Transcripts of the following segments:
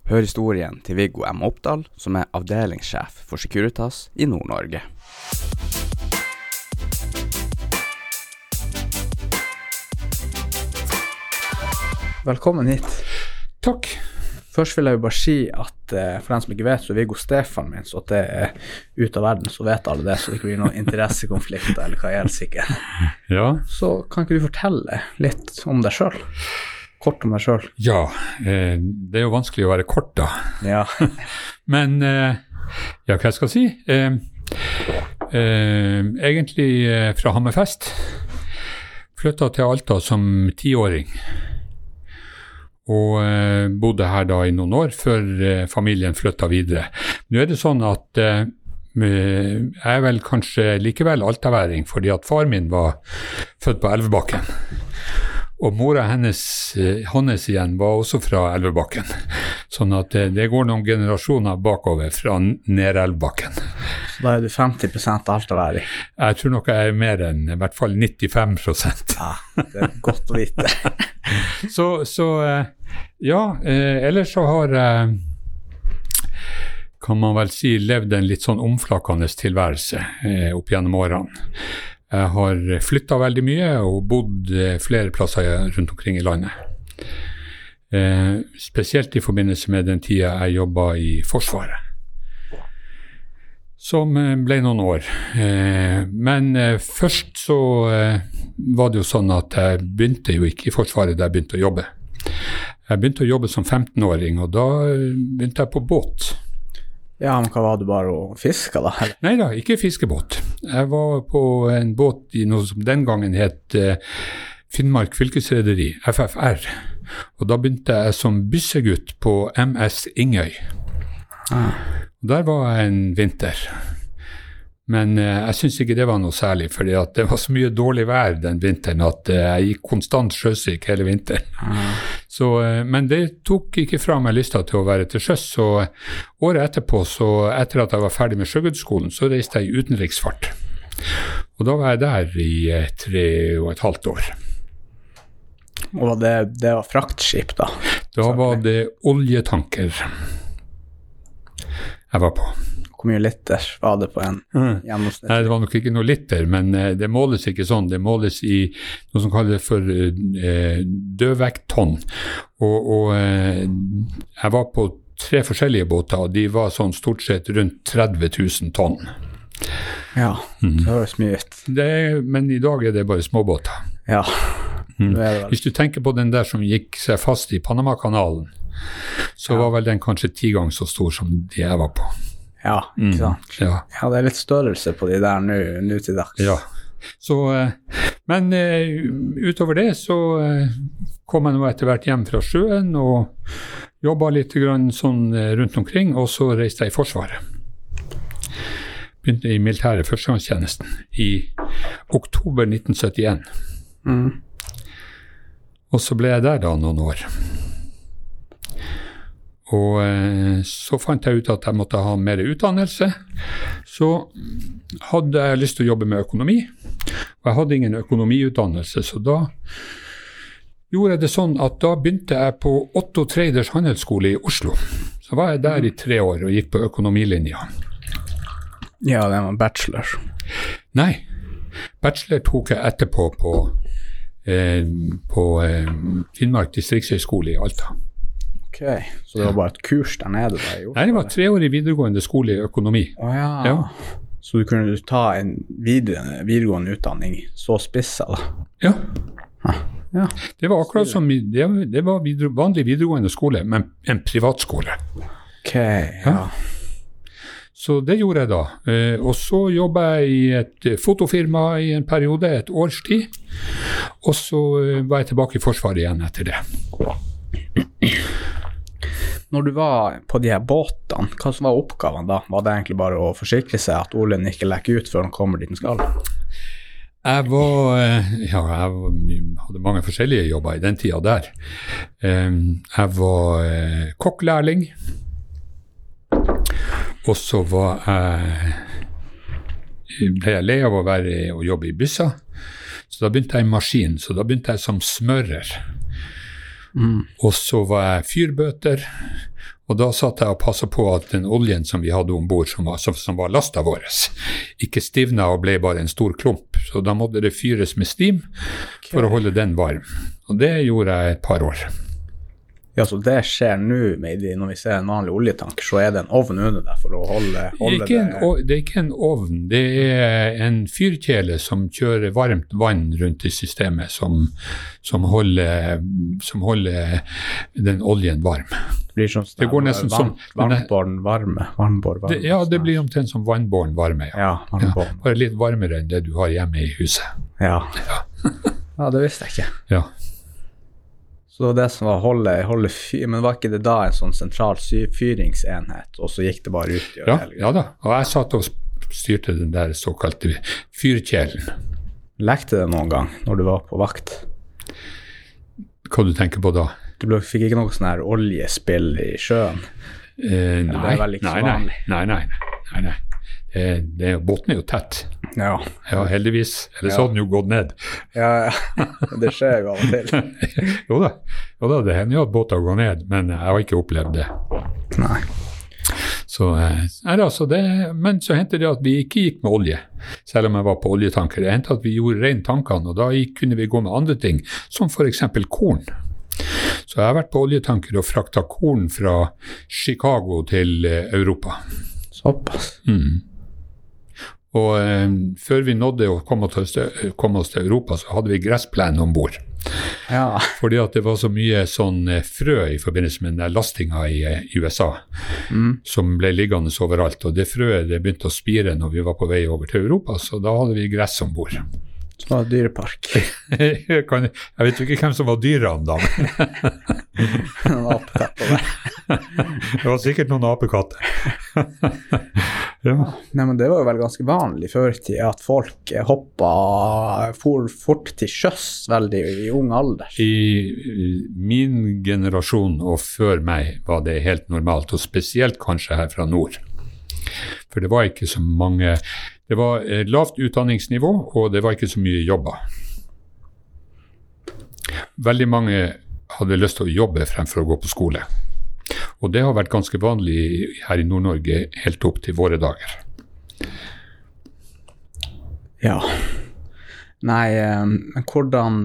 Hør historien til Viggo M. Oppdal, som avdelingssjef for Securitas I Nord-Norge. Velkommen hit. Takk. Først vil jeg jo bare si at for den som ikke vet, så Viggo Stefan min, så at det ut av verden, så vet alle det, så det ikke blir noen interessekonflikter eller hva helst ikke. Ja. Så kan ikke du fortelle litt om deg selv? Kort om deg selv. Ja, det jo vanskelig å være kort da. Ja. Men, ja, hva skal jeg si? Egentlig fra Hammerfest. Flyttet til Alta som 10-åring. Og bodde her da I noen år før familien flyttet videre. Nå det sånn at jeg vel kanskje likevel altaværing, fordi at far min var født på Elvebakken. Og mora hennes igjen var også fra Elvebakken. Sånn at det går noen generasjoner bakover fra Ned-Elvebakken. Så da du 50% altaværing? Jeg tror nok jeg mer enn I hvert fall 95%. Ja, det godt å vite. så ja, ellers så har jeg, kan man vel si, levd en litt sånn omflakkende tilværelse opp gjennom årene. Jeg har flyttet veldig mye og bodd flere plasser rundt omkring I landet. Spesielt I forbindelse med den tiden jeg jobbet I Forsvaret. Som ble noen år. Men først så var det jo sånn at jeg begynte jo ikke I Forsvaret da jeg begynte å jobbe. Jeg begynte å jobbe som 15-åring, og da begynte jeg på båt. Ja, men hva var du bare å fiske da? Neida, ikke fiskebåt. Jeg var på en båt I noe som den gangen het Finnmark Fylkesrederi, FFR. Og da begynte jeg som byssegutt på MS Ingøy. Og der var jeg en vinter. Men jeg synes ikke det var noe særlig, fordi at det var så mye dårlig vær den vinteren at jeg gikk konstant sjøsyk hele vinteren. Så, men det tok ikke fra meg lyst til å være til sjøs, så året etterpå, så etter at jeg var ferdig med sjøgudsskolen, så reiste jeg I utenriksfart. Og da var jeg der I 3,5 år. Og det var fraktskip da? Da var det oljetanker jeg var på. Hvor mye liter var det på en gjennomsnitt? Nei, det var nok ikke noe liter, men det måles ikke sånn. Det måles I noe som kalles for dødvekttonn. Og jeg var på 3 forskjellige båter, og de var sånn stort sett rundt 30 000 tonn. Ja, det høres mye ut. Men I dag det bare småbåter. Ja. Hvis du tenker på den der som gikk seg fast I Panama-kanalen, så var vel den kanskje 10 ganger så stor som de jeg var på. Ja, ikke sant? Ja, det litt størrelse på de der nå til dags. Ja, så, men utover det så kom jeg nå etter hvert hjem fra sjøen og jobbet litt grann sånn rundt omkring, og så reiste jeg I Forsvaret. Begynte I militære førstegangstjenesten I oktober 1971. Og så ble jeg der da noen år. Og så fant jeg ut at jeg måtte ha mer utdannelse. Så hadde jeg lyst til å jobbe med økonomi, og jeg hadde ingen økonomiutdannelse, så da gjorde jeg det sånn at da begynte jeg på Otto Traders handelsskole I Oslo. Så var jeg der I 3 år og gikk på økonomilinja. Ja, det var bachelor. Nei, bachelor tok jeg etterpå på Finnmark distriktshøyskole I Alta. Ok, så det var bare et kurs der nede da I Oslo? Nei, det var 3 år I videregående skole I økonomi. Ja. Så du kunne ta en videregående utdanning så spisset da? Ja. Ja. Det var akkurat som, det var vanlig videregående skole, men en privatskole. Ok, ja. Så det gjorde jeg da. Og så jobbet jeg I et fotofirma I en periode, et års tid, og så var jeg tilbake I Forsvaret igjen etter det. Når du var på de her båtene, hva som var oppgaven da? Var det egentlig bare å forsikre seg at oljen ikke lekker ut før den kommer dit den skal? Jeg hadde mange forskjellige jobber I den tiden der. Jeg var kokklærling, og så ble jeg lei av å jobbe I bysser, så da begynte jeg I maskin, så da begynte jeg som smører. Og så var jeg fyrbøter, Og da satt jeg og passet på at den oljen som vi hadde ombord, som var lastet vår, ikke stivnet og ble bare en stor klump. Så da måtte det fyres med stim for å holde den varm. Og det gjorde jeg et par år. Ja, så det skjer nå når vi ser en vanlig oljetanker, så er det en ovn under der for å holde det er ikke en ovn, det er en fyrkjele som kjører varmt vann rundt i systemet, som holder den oljen varm. Det blir sånn det går nesten vannbåren varme. Ja, det blir omtrent som vannbåren varme. Ja, vannbåren. Ja, bare litt varmere enn det du har hjemme i huset. Ja, ja det visste jeg ikke. Ja. Så det som var holde fyr, men var ikke det da en sånn sentral fyringsenhet, og så gikk det bare ut? Ja da, og jeg satt og styrte den der såkalte fyrkjelen. Lekte det noen gang når du var på vakt? Hva du tenker på da? Du fikk ikke noe sånn her oljespill i sjøen? Nei. Båten er jo tett. Ja, heldigvis. Eller så hadde den jo gått ned. Ja, det skjer jo av og til. Jo da, det hender jo at båten går ned, men jeg har ikke opplevd det. Nei. Men så hendte det at vi ikke gikk med olje, selv om jeg var på oljetanker. Det hendte at vi gjorde ren tankene, og da kunne vi gå med andre ting, som for eksempel korn. Så jeg har vært på oljetanker og fraktet korn fra Chicago til Europa. Såpass. Og før vi nådde å komme oss til Europa, så hadde vi gressplen ombord. Ja. Fordi at det var så mye sånn frø i forbindelse med den lastinga i USA, som ble liggende overalt. Og det frøet det begynte å spire når vi var på vei over til Europa, så da hadde vi gress ombord. Så var det dyrepark. Jeg vet jo ikke hvem som var dyrene da. Noen apekatter der. Det var sikkert noen apekatter. Ja. Nei, men det var jo vel ganske vanlig før i tid at folk for fort til sjøs veldig i ung alder. I min generasjon og før meg var det helt normalt, og spesielt kanskje her fra nord. For det var ikke så mange, det var lavt utdanningsnivå, og det var ikke så mye jobber. Veldig mange hadde lyst til å jobbe fremfor å gå på skole. Og det har vært ganske vanlig her i Nord-Norge helt opp til våre dager. Ja. Nei, men hvordan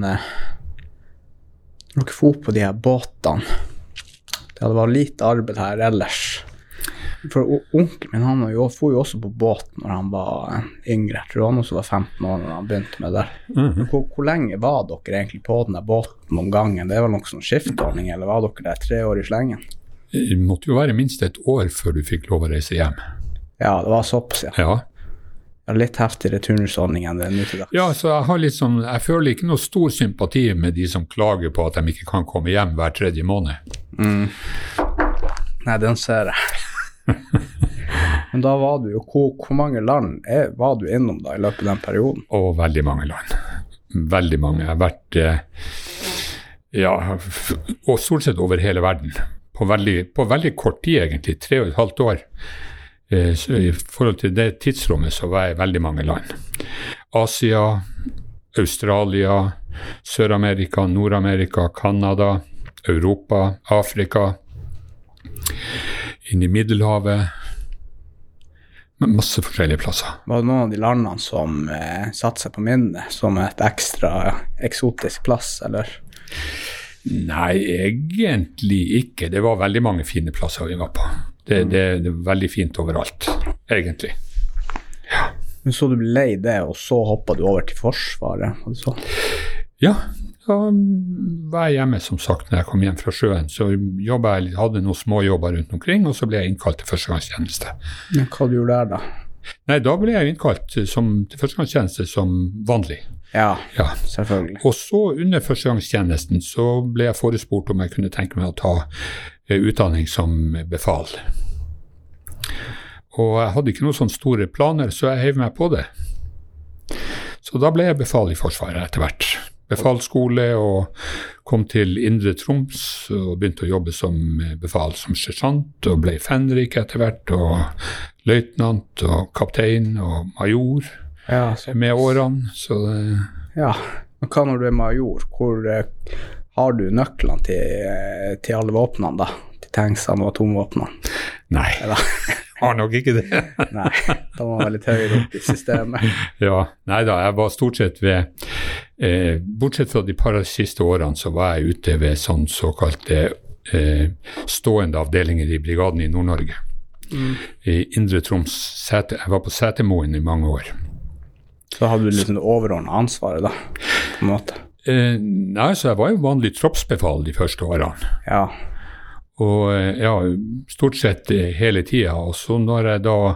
dere får på de her båtene? Det var lite arbeid her ellers. For onkel min, han får jo også på båt når han var yngre. Jeg tror han også var 15 år når han begynte med det. Hvor lenge var dere egentlig på den der båten om gangen? Det var noen sånn skiftordning, eller var dere der 3 år i slengen? Det måtte jo være minst et år før du fikk lov å reise hjem. Ja, det var såpass, ja. Litt heftigere turnusordning enn det nå til dags. Ja, så jeg føler ikke noe stor sympati med de som klager på at de ikke kan komme hjem hver 3. måned. Nei, den ser jeg. Men da var du jo, hvor mange land var du innom da i løpet av den perioden? Veldig mange land. Veldig mange. Jeg har vært, og stort sett over hele verden. På veldig kort tid egentlig, 3,5 år. Så i forhold til det tidsrommet så var jeg veldig mange land. Asia, Australia, Sør-Amerika, Nord-Amerika, Kanada, Europa, Afrika, inn i Middelhavet, med masse forskjellige plasser. Var det noen av de landene som satte seg på minnet som et ekstra eksotisk plass, eller? Nei, egentlig ikke. Det var veldig mange fine plasser vi var på. Det er veldig fint overalt, egentlig. Ja. Men så du ble lei det, og så hoppet du over til Forsvaret? Og så? Ja, da var jeg hjemme, som sagt, når jeg kom hjem fra sjøen. Så hadde noen små jobber rundt omkring, og så ble jeg innkalt til førstegangstjeneste. Men hva du gjorde der da? Nei, da ble jeg innkalt til førstegangstjeneste som vanlig. Ja, selvfølgelig. Og så under førstegangstjenesten så ble jeg forespurt om jeg kunne tenke meg å ta utdanning som befal. Og jeg hadde ikke noen sånne store planer, så jeg hev meg på det. Så da ble jeg befal i Forsvaret etter hvert. Befalsskole, og kom til Indre Troms og begynte å jobbe som befal som sersjant, og ble fenrik etter hvert, og løytnant og kaptein og major med årene. Så ja, men hva når du er major? Hvor har du nøklene til alle våpnene da? Til tankene og atomvåpnene. Nei, har nok ikke det. Nei, da var jeg litt høyere opp i systemet. Ja, nei da, jeg var stort sett bortsett fra de par siste årene, så var jeg ute ved sånn såkalte stående avdelinger i brigaden i Nord-Norge. I Indre Troms, jeg var på Setermoen i mange år. Så hadde du liksom det overordnede ansvaret da, på en måte? Nei, så jeg var jo vanlig troppsbefal de første årene. Ja. Og ja, stort sett hele tiden. Og så når jeg da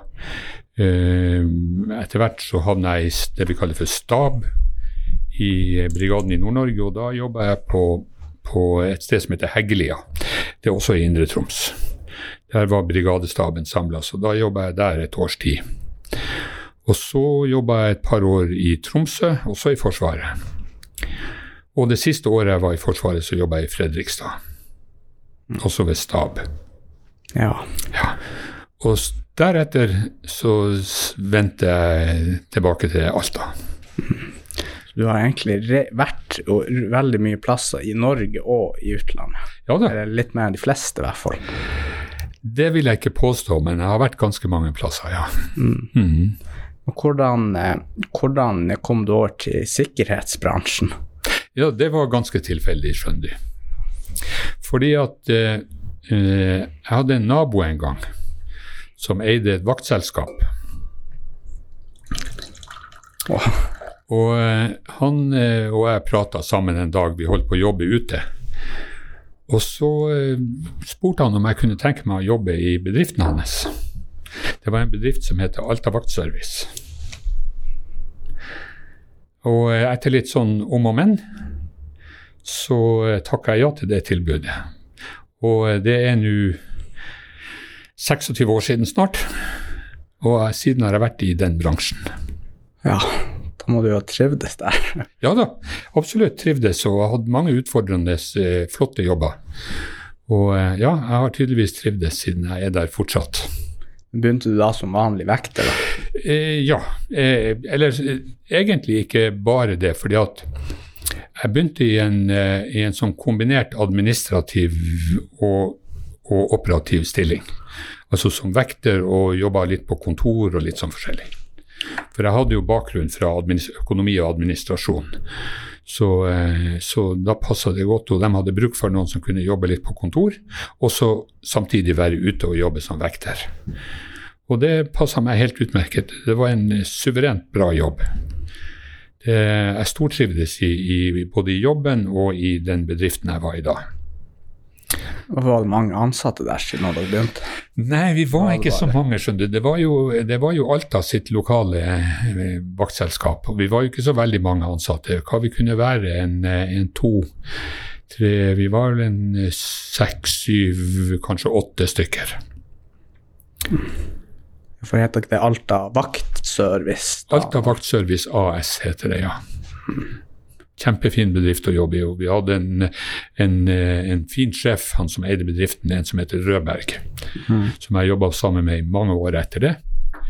etter hvert så havnet jeg i det vi kaller for stab i brigaden i Nord-Norge, og da jobbet jeg på et sted som heter Heggelia. Det er også i Indre Troms. Der var brigadestaben samlet, så da jobbet jeg der et års tid. Og så jobbet jeg et par år i Tromsø, også i Forsvaret. Og det siste året jeg var i Forsvaret, så jobbet jeg i Fredrikstad. Også ved stab. Ja. Og deretter så vendte jeg tilbake til Alta. Du har egentlig vært veldig mye plasser i Norge og i utlandet. Ja da. Eller litt mer enn de fleste i hvert fall. Det vil jeg ikke påstå, men jeg har vært ganske mange plasser, ja. Og hvordan kom du over til sikkerhetsbransjen? Ja, det var ganske tilfeldig, skjønner du. Fordi at jeg hadde en nabo en gang som eide et vaktselskap. Og han og jeg pratet sammen en dag, vi holdt på å jobbe ute. Og så spurte han om jeg kunne tenke meg å jobbe i bedriften hans. Det var en bedrift som heter Alta Vaktservice. Og etter litt sånn om og men, så takket jeg ja til det tilbudet. Og det er nå 26 år siden snart, og siden har jeg vært i den bransjen. Ja, da må du jo ha trivdes der. Ja da, absolutt trivdes, og har hatt mange utfordrende, flotte jobber. Og ja, jeg har tydeligvis trivdes siden jeg er der fortsatt. Begynte du da som vanlig vekter da? Ja, eller egentlig ikke bare det, fordi at jeg begynte i en sånn kombinert administrativ og operativ stilling. Altså som vekter og jobbet litt på kontor og litt sånn forskjellig. For jeg hadde jo bakgrunn fra økonomi og administrasjon. Så da passet det godt, og de hadde bruk for noen som kunne jobbe litt på kontor, og så samtidig være ute og jobbe som vekter. Og det passet meg helt utmerket. Det var en suverent bra jobb. Jeg stortrivdes både i jobben og i den bedriften jeg var i da. Og var det mange ansatte der siden da du begynte? Nei, vi var ikke så mange, skjønner du. Det var jo Alta sitt lokale vaktselskap, og vi var jo ikke så veldig mange ansatte. Hva vi kunne være, en 2, 3, vi var vel en 6, 7, kanskje 8 stykker. For heter ikke det Alta Vaktservice? Alta Vaktservice AS heter det, ja. Kjempefin bedrift å jobbe i, og vi hadde en fin sjef, han som eide bedriften, en som heter Rødberg, som jeg jobbet sammen med i mange år etter det.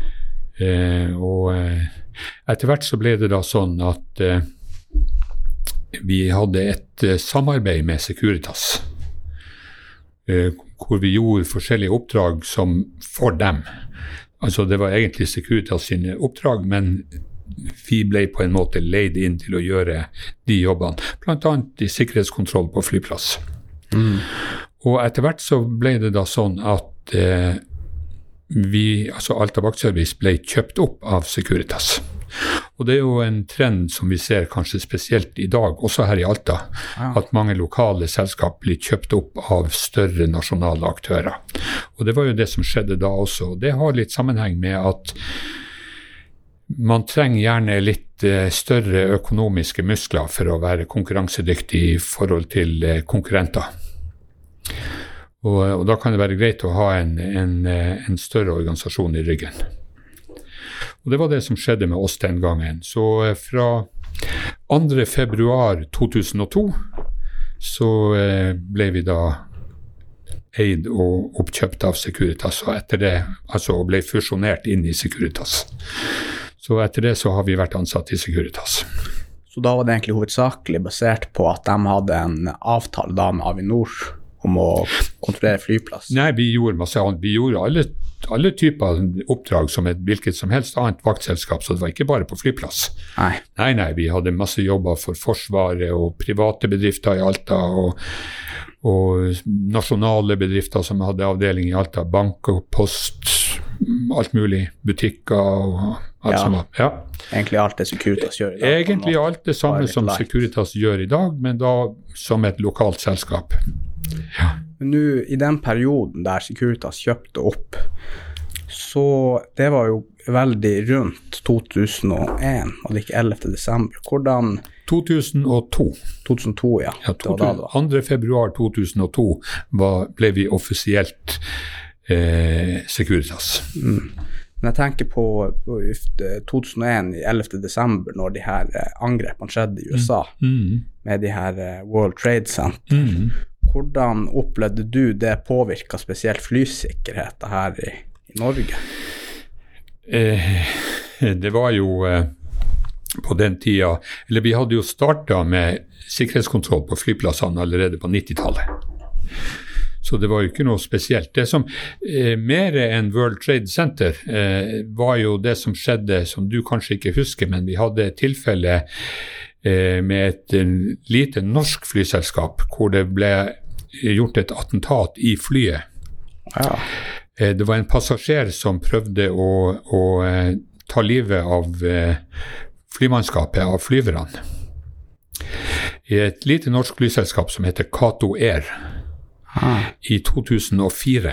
Og etter hvert så ble det da sånn at vi hadde et samarbeid med Securitas, hvor vi gjorde forskjellige oppdrag som for dem. Altså det var egentlig Securitas sine oppdrag, men vi ble på en måte leid inn til å gjøre de jobbene, blant annet i sikkerhetskontroll på flyplass. Og etter hvert så ble det da sånn at Alta Vaktservice ble kjøpt opp av Securitas. Og det er jo en trend som vi ser kanskje spesielt i dag, også her i Alta, at mange lokale selskap blir kjøpt opp av større nasjonale aktører. Og det var jo det som skjedde da også. Det har litt sammenheng med at man trenger gjerne litt større økonomiske muskler for å være konkurransedyktig i forhold til konkurrenter. Og da kan det være greit å ha en større organisasjon i ryggen. Og det var det som skjedde med oss den gangen. Så fra 2. februar 2002 så ble vi da eid og oppkjøpt av Securitas, og etter det og ble fusjonert inn i Securitas. Så etter det så har vi vært ansatt i Securitas. Så da var det egentlig hovedsakelig basert på at de hadde en avtale da med Avinor om å kontrollere flyplass? Nei, vi gjorde masse annet. Vi gjorde alle typer oppdrag som et hvilket som helst annet vaktselskap, så det var ikke bare på flyplass. Nei, vi hadde masse jobber for Forsvaret og private bedrifter i Alta, og nasjonale bedrifter som hadde avdeling i Alta, bank og post, alt mulig, butikker og alt som var. Ja. Egentlig alt det Securitas gjør i dag. Egentlig alt det samme som Securitas gjør i dag, men da som et lokalt selskap. Ja. Men nå, i den perioden der Securitas kjøpte opp, så det var jo veldig rundt 2001, og det ikke 11. desember. Hvordan... 2002. 2002, ja. 2. februar 2002 ble vi offisielt Securitas. Men jeg tenker på 2001, 11. desember, når de her angrepene skjedde i USA, med de her World Trade Center. Hvordan opplevde du det påvirket spesielt flysikkerheten her i Norge? Det var jo på den tida, eller vi hadde jo startet med sikkerhetskontroll på flyplassene allerede på 90-tallet. Så det var jo ikke noe spesielt. Det som mer enn World Trade Center var jo det som skjedde, som du kanskje ikke husker, men vi hadde et tilfelle med et lite norsk flyselskap, hvor det ble gjort et attentat i flyet. Ja. Det var en passasjer som prøvde å ta livet av flymannskapet, av flyverne. I et lite norsk flyselskap som heter Kato Air, i 2004.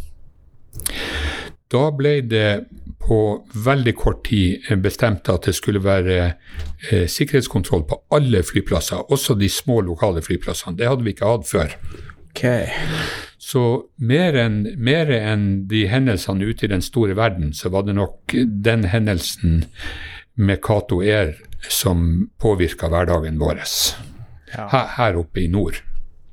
Da ble det på veldig kort tid bestemt at det skulle være sikkerhetskontroll på alle flyplasser, også de små lokale flyplassene. Det hadde vi ikke hatt før. Okay. Så mer enn de hendelsene ute i den store verden, så var det nok den hendelsen med Kato Air som påvirket hverdagen vår. Ja. Her oppe i nord.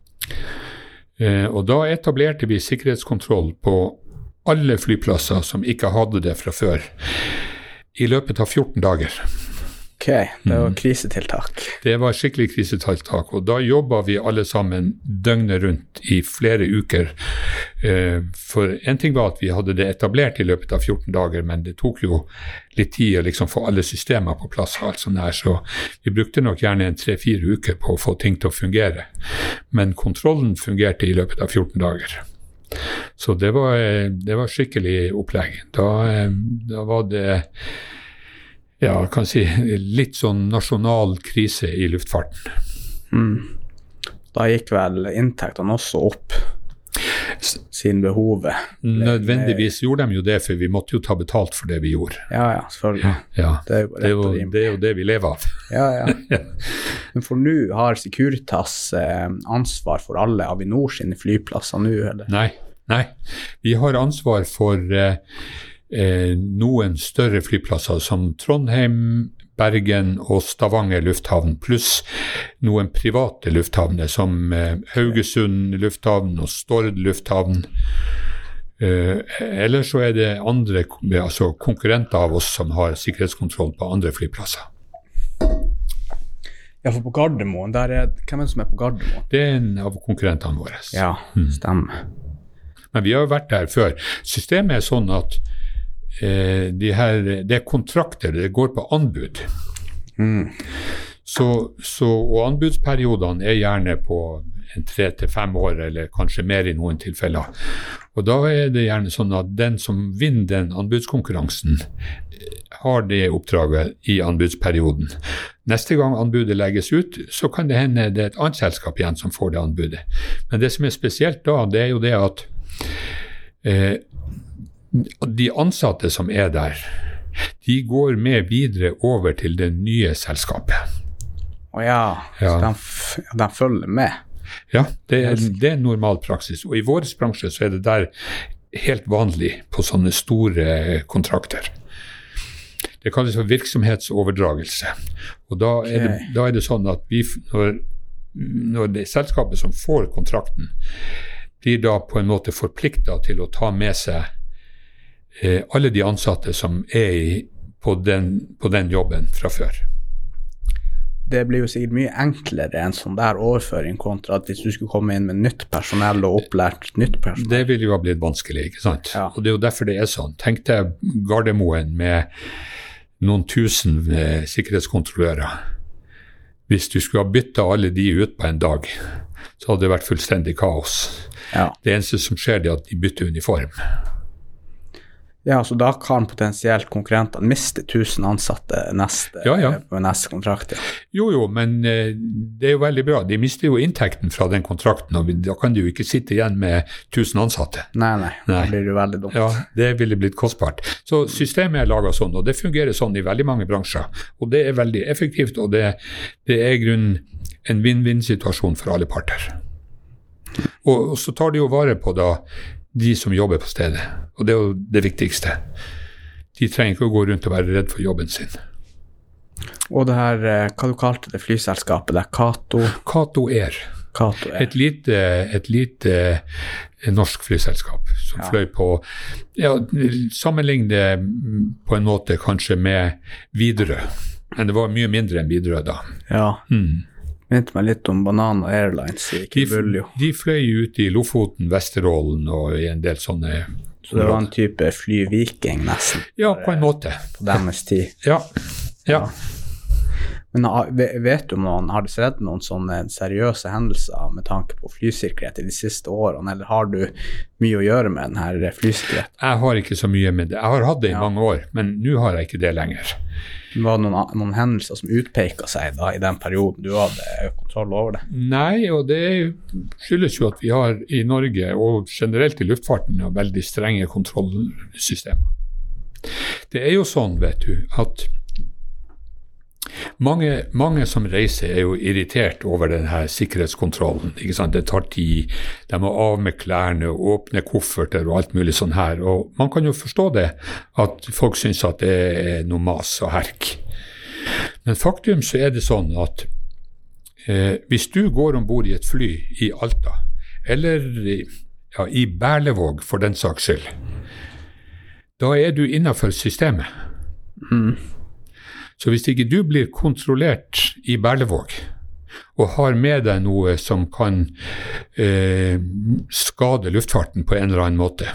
Og da etablerte vi sikkerhetskontroll på alle flyplasser som ikke hadde det fra før, i løpet av 14 dager. Ok, det var krisetiltak. Det var skikkelig krisetiltak, og da jobbet vi alle sammen døgnet rundt i flere uker. For en ting var at vi hadde det etablert i løpet av 14 dager, men det tok jo litt tid å liksom få alle systemer på plass, og alt sånt her, så vi brukte nok gjerne 3-4 uker på å få ting til å fungere. Men kontrollen fungerte i løpet av 14 dager. Så det var skikkelig opplegg. Da var det, ja, kan si, litt sånn nasjonal krise i luftfarten. Da gikk vel inntektene også opp, siden behovet. Nødvendigvis gjorde de jo det, for vi måtte jo ta betalt for det vi gjorde. Ja, selvfølgelig. Ja. Det er jo det vi lever av. Ja. Men for nå har Securitas ansvar for alle Avinor sine flyplasser nå, eller? Nei. Vi har ansvar for noen større flyplasser som Trondheim, Bergen og Stavanger lufthavn, pluss noen private lufthavner som Haugesund lufthavn og Stord lufthavn. Eller så er det andre, altså konkurrenter av oss som har sikkerhetskontroll på andre flyplasser. Ja, for på Gardermoen, hvem er det som er på Gardermoen? Det er en av konkurrentene våre. Ja, stemmer. Men vi har jo vært der før. Systemet er sånn at det er kontrakter, det går på anbud. Og anbudsperiodene er gjerne på 3 til 5 år, eller kanskje mer i noen tilfeller. Og da er det gjerne sånn at den som vinner den anbudskonkurransen, har det oppdraget i anbudsperioden. Neste gang anbudet legges ut, så kan det hende det er et annet selskap igjen som får det anbudet. Men det som er spesielt da, det er jo det at de ansatte som er der, de går med videre over til det nye selskapet. Så de følger med? Ja, det er normal praksis. Og i vår bransje så er det der helt vanlig på sånne store kontrakter. Det kalles for virksomhetsoverdragelse. Og da er det sånn at når det selskapet som får kontrakten, blir da på en måte forpliktet til å ta med seg alle de ansatte som er på den jobben fra før. det blir jo sikkert mye enklere en sånn der overføring kontra at hvis du skulle komme inn med nytt personell og opplært nytt personell. Det vil jo ha blitt vanskelig, ikke sant? Ja. Og det er jo derfor det er sånn. Tenk deg Gardermoen med noen tusen sikkerhetskontrollører. Hvis du skulle ha byttet alle de ut på en dag, så hadde det vært fullstendig kaos. Ja. Det eneste som skjer er at de bytter uniform. Ja, så da kan potensielt konkurrentene miste 1000 ansatte på neste kontrakt. Ja. Jo, men det er jo veldig bra. De mister jo inntekten fra den kontrakten, og da kan de jo ikke sitte igjen med 1000 ansatte. Nei. Det blir jo veldig dumt. Ja, det ville blitt kostbart. Så systemet er laget sånn, og det fungerer sånn i veldig mange bransjer. Og det er veldig effektivt, og det er i grunnen en win-win-situasjon for alle parter. Og så tar de jo vare på da de som jobber på stedet, og det er jo det viktigste. De trenger ikke å gå rundt og være redd for jobben sin. Og det her, hva du kalte det flyselskapet der, Kato Air. Et lite norsk flyselskap som fløy på, sammenlignet på en måte kanskje med Widerøe, men det var mye mindre enn Widerøe da. Ja. Mente meg litt om Banana Airlines i Kibuljo. De fløy ut i Lofoten, Vesterålen og i en del sånne. Så det var en type flyviking nesten? Ja, på en måte. På deres tid? Ja. Men vet du om har det skjedd noen sånne seriøse hendelser med tanke på flysikkerhet i de siste årene, eller har du mye å gjøre med denne flysikkerheten? Jeg har ikke så mye med det. Jeg har hatt det i mange år, men nå har jeg ikke det lenger. Var det noen hendelser som utpeker seg da, i den perioden du hadde kontroll over det? Nei, og det skyldes jo at vi har i Norge, og generelt i luftfarten, veldig strenge kontrollsystemer. Det er jo sånn, vet du, at mange som reiser er jo irritert over denne sikkerhetskontrollen, ikke sant? Det tar tid, de må av med klærne og åpne kofferter og alt mulig sånn her, og man kan jo forstå det, at folk synes at det er noe mas og herk. Men faktum så er det sånn at hvis du går ombord i et fly i Alta, eller i Berlevåg for den saks skyld, da er du innenfor systemet. Så hvis ikke du blir kontrollert i Berlevåg, og har med deg noe som kan skade luftfarten på en eller annen måte,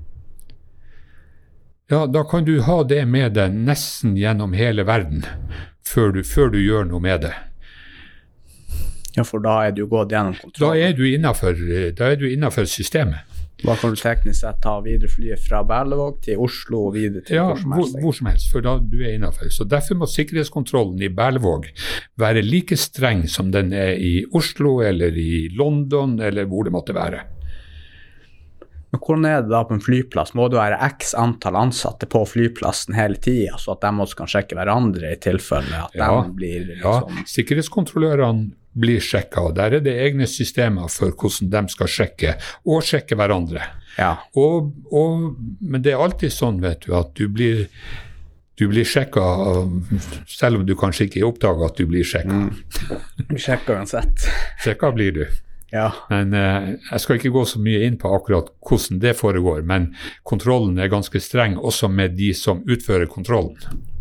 ja, da kan du ha det med deg nesten gjennom hele verden, før du gjør noe med det. Ja, for da er du gått gjennom kontroll. Da er du innenfor systemet. Da kan du teknisk sett ta videre flyet fra Berlevåg til Oslo og videre til hvor som helst, for da du er innenfor. Så derfor må sikkerhetskontrollen i Berlevåg være like streng som den er i Oslo eller i London eller hvor det måtte være. Men hvordan er det da på en flyplass? Må du være x antall ansatte på flyplassen hele tiden, så at de også kan sjekke hverandre i tilfelle at de blir liksom... Ja, sikkerhetskontrollørene blir sjekket, og der er det egne systemer for hvordan de skal sjekke, og sjekke hverandre. Ja. Men det er alltid sånn, vet du, at du blir sjekket, selv om du kanskje ikke oppdager at du blir sjekket. Du sjekker uansett. Sjekket blir du. Ja. Men jeg skal ikke gå så mye inn på akkurat hvordan det foregår, men kontrollen er ganske streng, også med de som utfører kontrollen.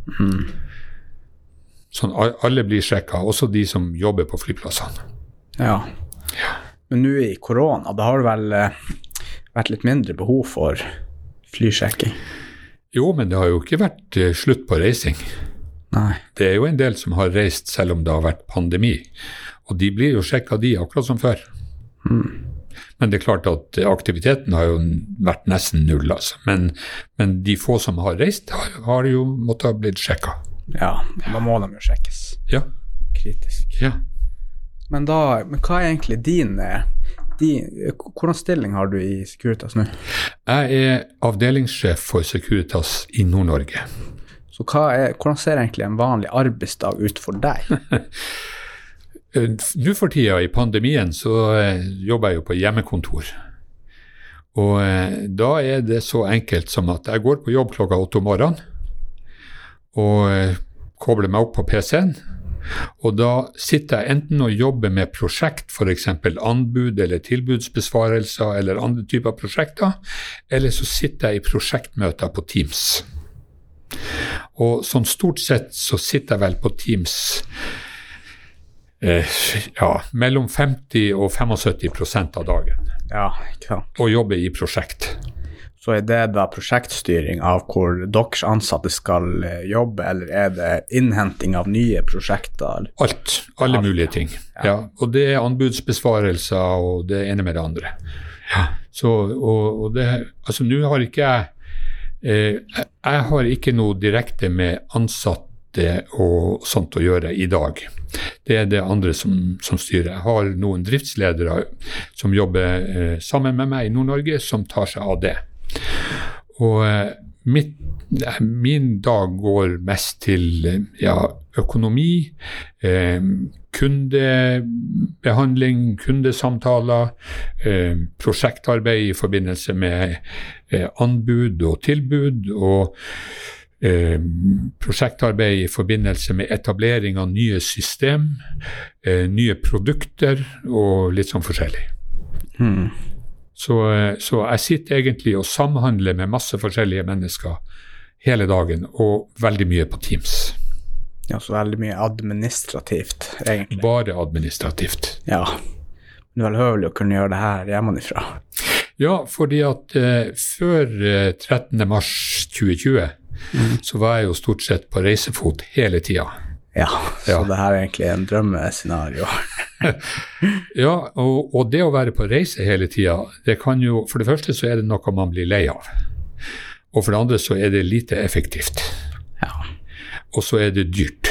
Sånn, alle blir sjekket, også de som jobber på flyplassene. Ja. Men nå i korona, da har det vel vært litt mindre behov for flysjekking? Jo, men det har jo ikke vært slutt på reising. Nei. Det er jo en del som har reist selv om det har vært pandemi, og de blir jo sjekket de akkurat som før. Men det er klart at aktiviteten har jo vært nesten null, altså. Men de få som har reist har jo måttet ha blitt sjekket. Ja, da må de jo sjekkes. Ja. Kritisk. Ja. Men hva er egentlig hvordan stilling har du i Securitas nå? Jeg er avdelingssjef for Securitas i Nord-Norge. Så hvordan ser egentlig en vanlig arbeidsdag ut for deg? Nå for tida i pandemien så jobber jeg jo på hjemmekontor. Og da er det så enkelt som at jeg går på jobb klokka 8 om morgenen, og kobler meg opp på PC-en, og da sitter jeg enten og jobber med prosjekt, for eksempel anbud eller tilbudsbesvarelser eller andre typer prosjekter, eller så sitter jeg i prosjektmøter på Teams. Og sånn stort sett så sitter jeg vel på Teams Mellom 50 og 75% av dagen. Ja, ikke sant. Og jobbe i prosjekt. Så det da prosjektstyring av hvor deres ansatte skal jobbe, eller det innhenting av nye prosjekter? Alt. Alle mulige ting. Ja. Og det anbudsbesvarelser, og det ene med det andre. Ja. Så, og det, altså nå har ikke jeg har ikke noe direkte med ansatte og sånt å gjøre i dag. Det det andre som styrer. Jeg har noen driftsledere som jobber sammen med meg i Nord-Norge, som tar seg av det. Og min dag går mest til økonomi, kundebehandling, kundesamtaler, prosjektarbeid i forbindelse med anbud og tilbud, og prosjektarbeid i forbindelse med etablering av nye system, nye produkter og litt sånn forskjellig. Så jeg sitter egentlig og samhandler med masse forskjellige mennesker hele dagen, og veldig mye på Teams. Ja, så veldig mye administrativt, egentlig. Bare administrativt. Ja, det er vel høvelig å kunne gjøre det her hjemmefra. Ja, fordi at før 13. mars 2020, så var jeg jo stort sett på reisefot hele tiden. Ja, så det her er egentlig en drømmescenario. Ja, og det å være på reise hele tiden, det kan jo, for det første så er det noe man blir lei av. Og for det andre så er det lite effektivt. Ja. Og så er det dyrt.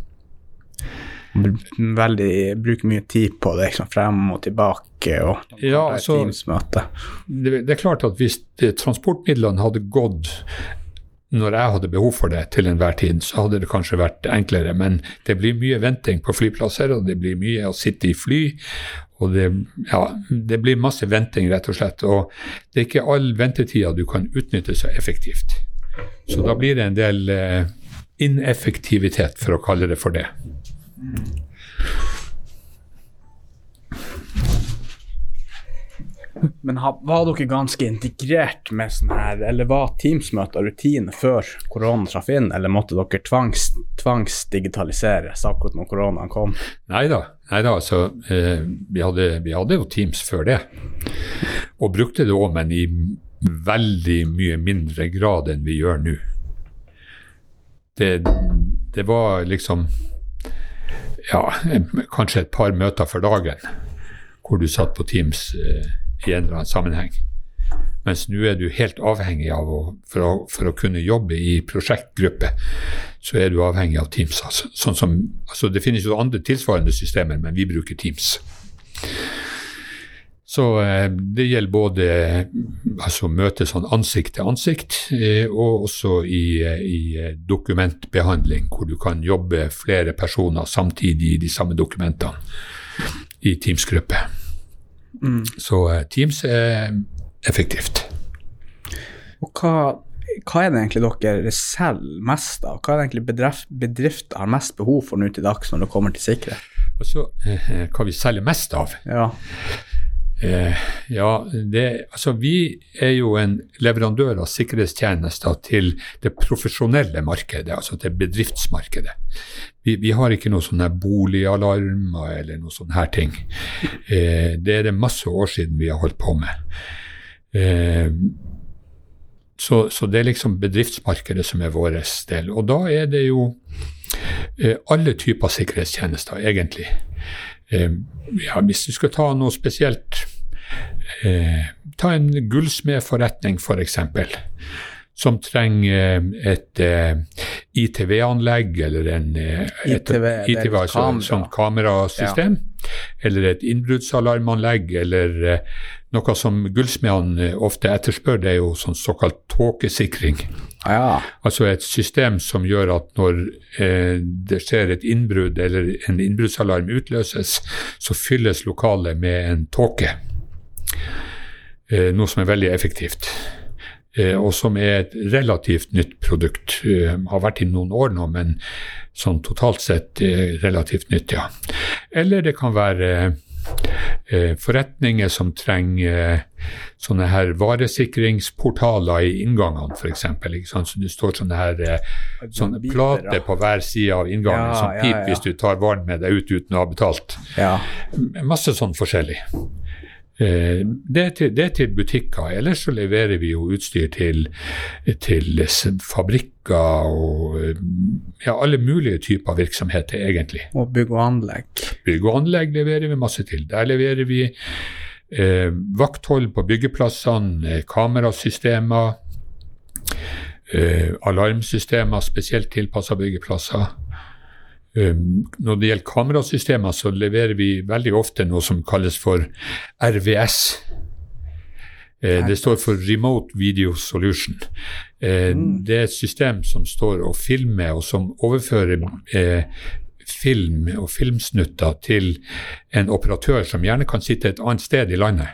Bruker mye tid på det, liksom, frem og tilbake, og Teams-møte. Det er klart at hvis transportmidlene hadde gått når jeg hadde behov for det til enhver tid, så hadde det kanskje vært enklere, men det blir mye venting på flyplasser, og det blir mye å sitte i fly, og det blir masse venting rett og slett, og det er ikke all ventetida du kan utnytte så effektivt. Så da blir det en del ineffektivitet, for å kalle det for det. Men var dere ganske integrert med sånn her, eller var Teams-møter rutine før korona traff inn, eller måtte dere tvangsdigitaliseres akkurat når koronaen kom? Neida, altså, vi hadde jo Teams før det, og brukte det også, men i veldig mye mindre grad enn vi gjør nå. Det var liksom, kanskje et par møter for dagen, hvor du satt på Teams i en eller annen sammenheng. Mens nå er du helt avhengig av, for å kunne jobbe i prosjektgruppe, så er du avhengig av Teams. Altså det finnes jo andre tilsvarende systemer, men vi bruker Teams. Så det gjelder både møte sånn ansikt til ansikt, og også i dokumentbehandling, hvor du kan jobbe flere personer samtidig i de samme dokumentene i Teams-gruppe. Så Teams er effektivt. Og hva er det egentlig dere selger mest av? Hva er det egentlig bedrifter har mest behov for nå til dags når det kommer til sikkerhet? Altså, hva vi selger mest av? Vi er jo en leverandør av sikkerhetstjenester til det profesjonelle markedet, altså til bedriftsmarkedet. Vi har ikke noe sånne boligalarmer eller noe sånne her ting. Det er det masse år siden vi har holdt på med. Så det er liksom bedriftsmarkedet som er vår del. Og da er det jo alle typer sikkerhetstjenester, egentlig. Hvis du skal ta noe spesielt, ta en gullsmedforretning for eksempel, som trenger et ITV-anlegg, eller ITV som kamerasystem, eller et innbruddsalarmanlegg, eller noe som gullsmedene ofte etterspør, det er jo sånn såkalt tåkesikring. Altså et system som gjør at når det skjer et innbrudd, eller en innbruddsalarm utløses, så fylles lokalet med en tåke. Noe som er veldig effektivt. Og som er et relativt nytt produkt. Har vært i noen år nå, men sånn totalt sett relativt nytt, ja. Eller det kan være forretninger som trenger sånne her varesikringsportaler i inngangene, for eksempel. Ikke sant? Så det står sånne her sånne plater på hver side av inngangen, som pip hvis du tar varen med deg ut uten å ha betalt. Ja. Masse sånn forskjellig. Det er til butikker, ellers så leverer vi jo utstyr til fabrikker og alle mulige typer virksomheter egentlig. Og bygg og anlegg. Bygg og anlegg leverer vi masse til. Der leverer vi vakthold på byggeplassene, kamerasystemer, alarmsystemer spesielt tilpasset byggeplasser. Når det gjelder kamerasystemer, så leverer vi veldig ofte noe som kalles for RVS. Det står for Remote Video Solution. Det er et system som står og filmer, og som overfører film og filmsnutter til en operatør som gjerne kan sitte et annet sted i landet.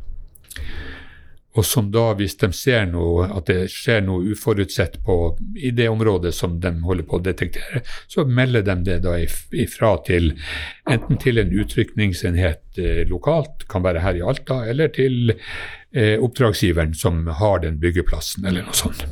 Og som da, hvis de ser at det skjer noe uforutsett i det området som de holder på å detektere, så melder de det da ifra til enten til en utrykningsenhet lokalt, kan være her i Alta, eller til oppdragsgiveren som har den byggeplassen, eller noe sånt.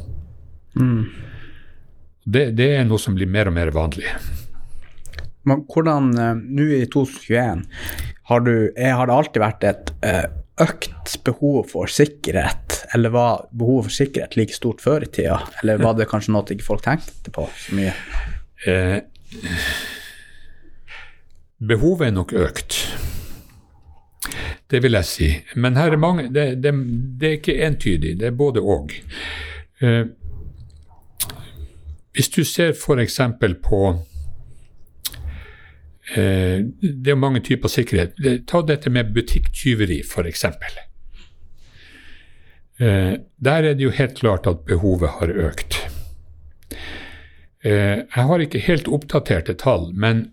Det er noe som blir mer og mer vanlig. Men hvordan, nå i 2021, har det alltid vært et økt behov for sikkerhet, eller var behovet for sikkerhet like stort før i tida, eller var det kanskje noe ikke folk tenkte på så mye? Behovet er nok økt. Det vil jeg si. Men her er mange, det er ikke entydig, det er både og. Hvis du ser for eksempel på det er mange typer sikkerhet. Ta dette med butikktyveri, for eksempel. Der er det jo helt klart at behovet har økt. Jeg har ikke helt oppdaterte tall, men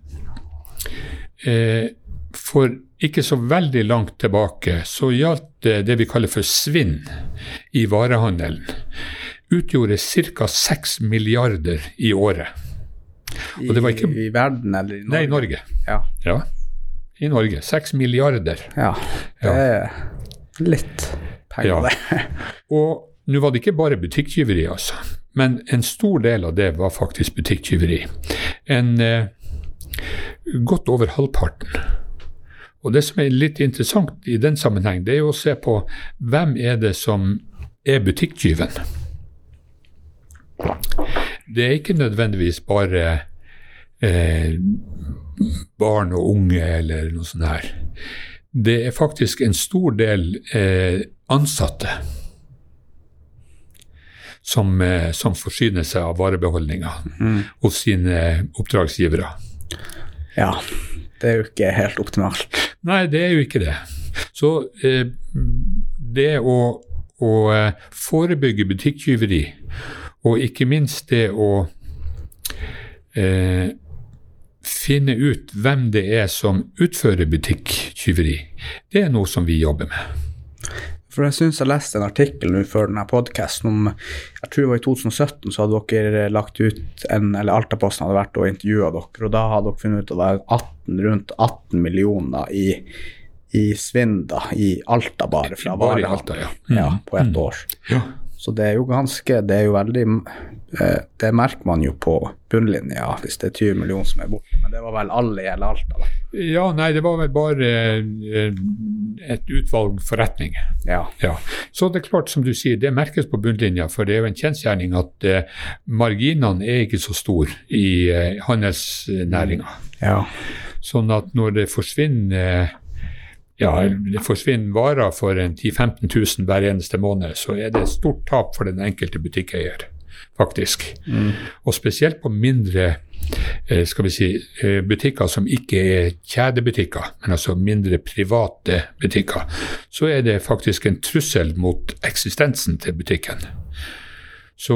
for ikke så veldig langt tilbake så gjaldt det vi kaller for svinn i varehandelen. Utgjorde ca. 6 milliarder i året. Og det var ikke I verden eller i Norge? Nei, i Norge. Ja, i Norge. 6 milliarder. Ja, det er litt penger det. Og nå var det ikke bare butikktyveri, altså. Men en stor del av det var faktisk butikktyveri. Godt over halvparten. Og det som er litt interessant i den sammenheng, det er jo å se på hvem er det som er butikktyven. Det er ikke nødvendigvis bare barn og unge eller noe sånt her. Det er faktisk en stor del ansatte som forsyner seg av varebeholdninger hos sine oppdragsgivere. Ja, det er jo ikke helt optimalt. Nei, det er jo ikke det. Så det å forebygge butikktyveri, og ikke minst det å finne ut hvem det er som utfører butikktyveri, det er noe som vi jobber med. For jeg synes jeg leste en artikkel nå før denne podcasten om, jeg tror det var i 2017, så hadde dere lagt ut eller Altaposten hadde vært og intervjuet dere, og da hadde dere funnet ut at det var rundt 18 millioner i svinn da, i Alta bare fra Bare i Alta, ja, på et år. Ja. Så det er jo veldig, det merker man jo på bunnlinja hvis det er 20 millioner som er borte, men det var vel alle i hele Alta da. Ja, nei, det var vel bare et utvalg forretninger. Ja. Så det er klart, som du sier, det merkes på bunnlinja, for det er jo en kjensgjerning at marginene er ikke så store i handelsnæringen. Ja. Sånn at når det forsvinner varer for 10-15 000 hver eneste måned, så er det et stort tap for den enkelte butikkeier, faktisk. Og spesielt på mindre butikker som ikke er kjedebutikker, men altså mindre private butikker, så er det faktisk en trussel mot eksistensen til butikken. Så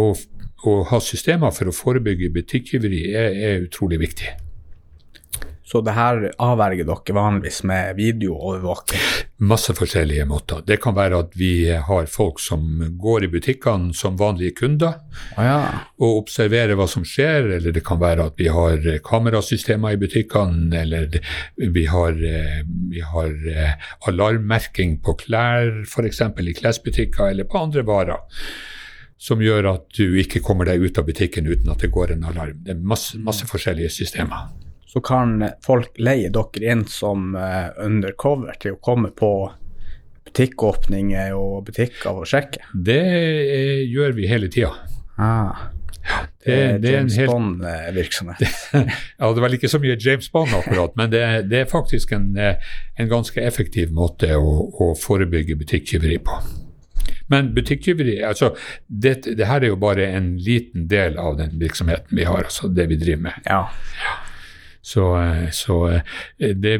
å ha systemer for å forebygge butikktyveri er utrolig viktig. Så det her avverger dere vanligvis med videoovervåking? Masse forskjellige måter. Det kan være at vi har folk som går i butikkene som vanlige kunder og observerer hva som skjer, eller det kan være at vi har kamerasystemer i butikkene, eller vi har alarmmerking på klær, for eksempel i klesbutikker eller på andre varer, som gjør at du ikke kommer deg ut av butikken uten at det går en alarm. Det er masse forskjellige systemer. Så kan folk leie dere inn som undercover til å komme på butikkåpninger og butikker og sjekke? Det gjør vi hele tiden. Det er James Bond-virksomhet. Ja, det er vel ikke så mye James Bond akkurat, men det er faktisk en ganske effektiv måte å forebygge butikktyveri på. Men butikktyveri, altså det her er jo bare en liten del av den virksomheten vi har, altså det vi driver med. Ja. Så det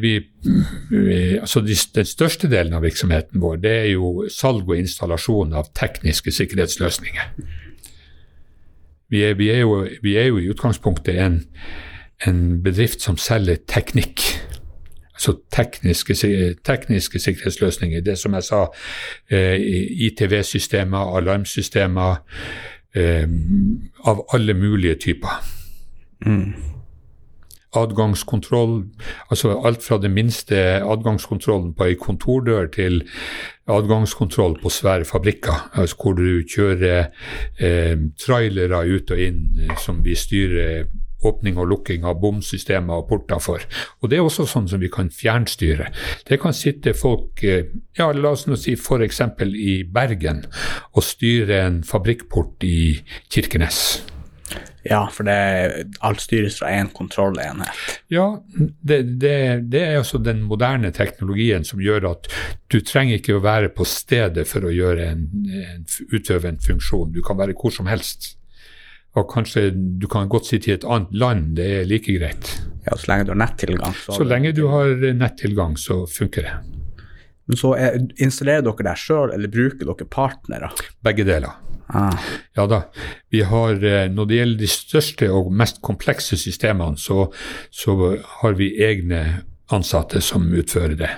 den største delen av virksomheten vår, det er jo salg og installasjon av tekniske sikkerhetsløsninger. Vi er jo i utgangspunktet en bedrift som selger teknikk. Altså tekniske sikkerhetsløsninger, det som jeg sa, ITV-systemer, alarmsystemer, av alle mulige typer. Adgangskontroll, altså alt fra det minste adgangskontrollen på en kontordør til adgangskontroll på svære fabrikker, altså hvor du kjører trailere ut og inn som vi styrer åpning og lukking av bomsystemer og porter for. Og det er også sånn som vi kan fjernstyre. Det kan sitte folk, la oss nå si for eksempel i Bergen, og styre en fabrikkport i Kirkenes. Ja, for alt styres fra en kontrollenhet. Ja, det er altså den moderne teknologien som gjør at du trenger ikke å være på stedet for å utøve en funksjon. Du kan være hvor som helst. Og kanskje du kan godt sitte i et annet land, det er like greit. Ja, så lenge du har nettilgang. Så lenge du har nettilgang, så funker det. Men så installerer dere der selv, eller bruker dere partnere? Begge deler. Ja da. Vi har, når det gjelder de største og mest komplekse systemene, så har vi egne ansatte som utfører det.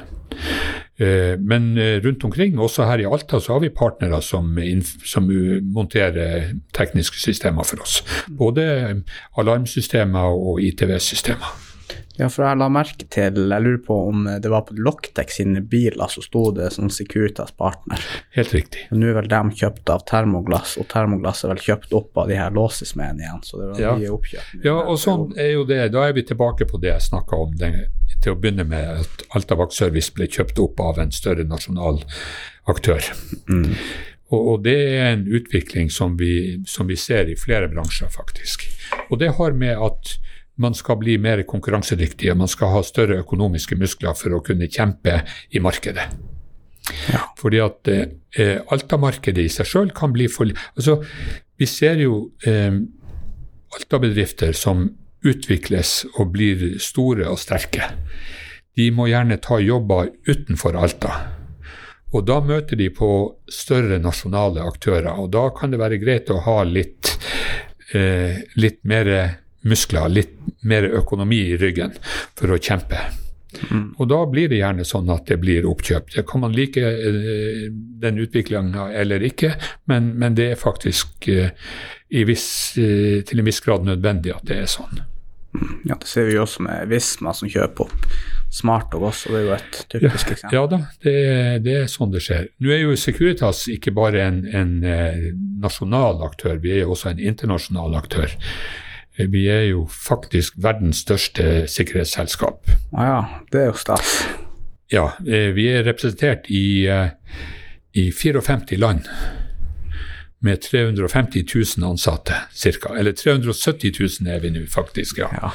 Men rundt omkring, også her i Alta, så har vi partnere som monterer tekniske systemer for oss. Både alarmsystemer og ITV-systemer. Ja, for jeg la merke til, jeg lurer på om det var på Loctec sine biler, så stod det som Securitas partner. Helt riktig. Og nå er vel de kjøpt av Thermoglass, og Thermoglass er vel kjøpt opp av de her låsesmedene igjen, så det var mye oppkjøp. Ja, og sånn er jo det. Da er vi tilbake på det jeg snakket om, til å begynne med at Alta Vaktservice ble kjøpt opp av en større nasjonal aktør. Og det er en utvikling som vi ser i flere bransjer, faktisk. Og det har med at man skal bli mer konkurransedyktig, og man skal ha større økonomiske muskler for å kunne kjempe i markedet. Ja. Fordi at Alta-markedet i seg selv kan bli altså, vi ser jo Alta-bedrifter som utvikles og blir store og sterke. De må gjerne ta jobber utenfor Alta. Og da møter de på større nasjonale aktører, og da kan det være greit å ha litt mer muskler, litt mer økonomi i ryggen for å kjempe. Og da blir det gjerne sånn at det blir oppkjøp. Det kan man like den utviklingen eller ikke, men det er faktisk til en viss grad nødvendig at det er sånn. Ja, det ser vi også med Visma som kjøper opp Smartog også, det er jo et typisk eksempel. Ja da, det er sånn det skjer. Nå er jo Securitas ikke bare en nasjonal aktør, vi er jo også en internasjonal aktør. Vi er jo faktisk verdens største sikkerhetsselskap. Ja, det er jo stas. Ja, vi er representert i 54 land med 350 000 ansatte, cirka. Eller 370 000 er vi nå faktisk, ja.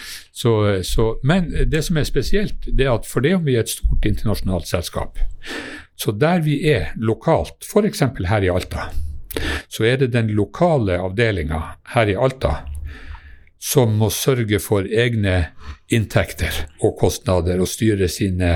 Men det som er spesielt, det er at for det om vi er et stort internasjonalt selskap, så der vi er lokalt, for eksempel her i Alta, så er det den lokale avdelingen her i Alta som må sørge for egne inntekter og kostnader og styre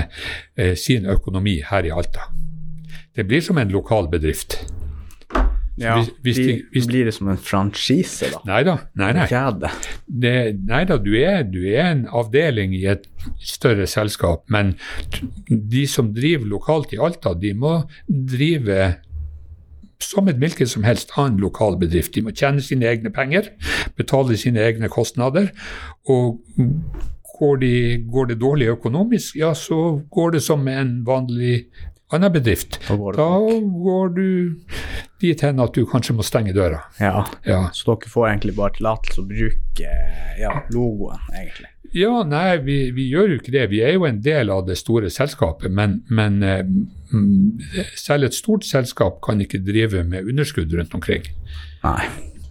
sin økonomi her i Alta. Det blir som en lokal bedrift. Ja, blir det som en franchise da? Neida, nei. Kjede. Neida, du er en avdeling i et større selskap, men de som driver lokalt i Alta, de må drive som et hvilket som helst annen lokal bedrift. De må tjene sine egne penger, betale sine egne kostnader, og går det dårlig økonomisk, ja, så går det som en vanlig annen bedrift. Da går du dit hen at du kanskje må stenge døra. Ja. Så dere får egentlig bare tillatelse å bruke logoen, egentlig? Ja, nei, vi gjør jo ikke det. Vi er jo en del av det store selskapet, men selv et stort selskap kan ikke drive med underskudd rundt omkring. Nei.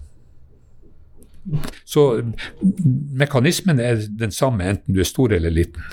Så mekanismen er den samme, enten du er stor eller liten.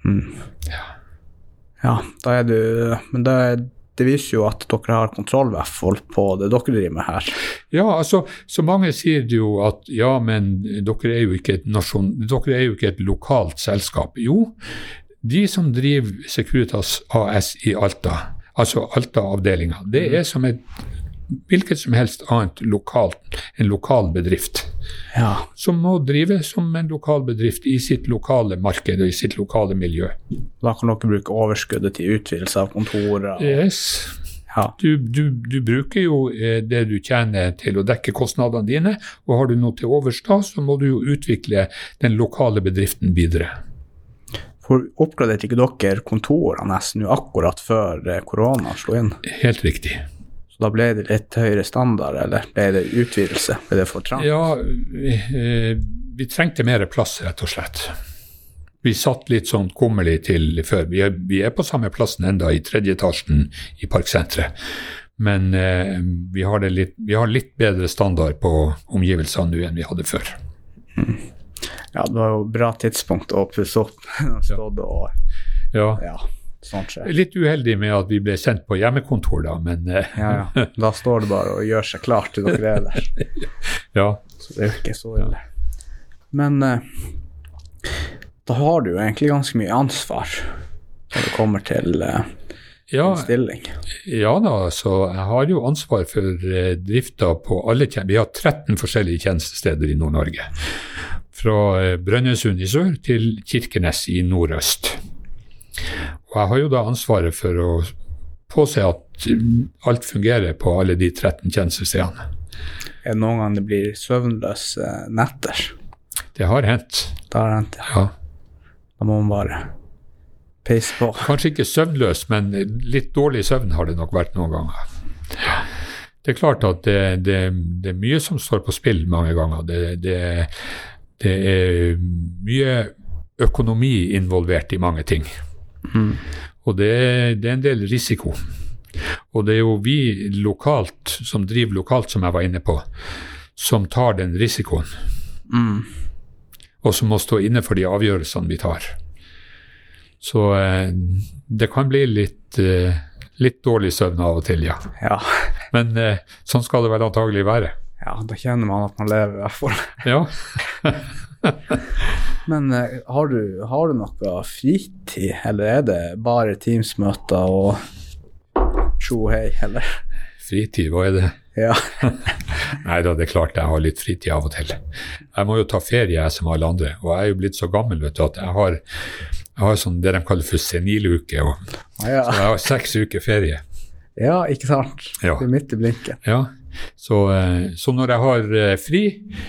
Ja, da er du, men det viser jo at dere har kontroll i hvert fall på det dere driver med her. Ja, altså, så mange sier jo at ja, men dere er jo ikke et lokalt selskap. Jo, de som driver Securitas AS i Alta, altså Alta-avdelingen, det er som et hvilket som helst annet en lokal bedrift. Ja. Som må drive som en lokal bedrift i sitt lokale marked og i sitt lokale miljø. Da kan dere bruke overskuddet til utvidelse av kontorer. Yes. Ja. Du bruker jo det du tjener til å dekke kostnadene dine, og har du noe til overs da, så må du jo utvikle den lokale bedriften videre. For oppgraderte ikke dere kontorene nesten akkurat før korona slo inn? Helt riktig. Så da ble det litt høyere standard, eller ble det utvidelse? Ble det for trangt? Ja, vi trengte mer plass, rett og slett. Vi satt litt sånn kummerlig til før. Vi er på samme plassen enda i 3. etasjen i Parksenteret. Men vi har litt bedre standard på omgivelsene nå enn vi hadde før. Ja, det var jo bra tidspunkt å pusse opp. Ja. Sånn skjer. Litt uheldig med at vi ble sendt på hjemmekontor da, men... Ja. Da står det bare og gjør seg klart til dere er der. Ja. Så det er jo ikke så ille. Men da har du jo egentlig ganske mye ansvar når det kommer til stilling. Ja da, så jeg har jo ansvar for drifta på alle vi har 13 forskjellige tjenestesteder i Nord-Norge. Fra Brønnøysund i sør til Kirkenes i nordøst. Og jeg har jo da ansvaret for å påse at alt fungerer på alle de 13 tjenestestedene. Er det noen gang det blir søvnløse netter? Det har hendt. Det har hendt, ja. Da må man bare peise på. Kanskje ikke søvnløs, men litt dårlig søvn har det nok vært noen ganger. Det er klart at det er mye som står på spill mange ganger. Det er mye økonomi involvert i mange ting. Og det er en del risiko. Og det er jo vi som driver lokalt, som jeg var inne på, som tar den risikoen. Og som må stå inne for de avgjørelsene vi tar. Så det kan bli litt dårlig søvn av og til, ja. Men sånn skal det vel antagelig være. Ja, da kjenner man at man lever i hvert fall. Ja. Men har du noe fritid, eller er det bare teamsmøter og tjo hei, eller? Fritid, hva er det? Ja. Neida, det er klart jeg har litt fritid av og til. Jeg må jo ta ferie som alle andre, og jeg er jo blitt så gammel, vet du, at jeg har sånn det de kaller for seniluke, så jeg har 6 uker ferie. Ja, ikke sant? Ja. Det er midt i blinken. Ja, så når jeg har fri,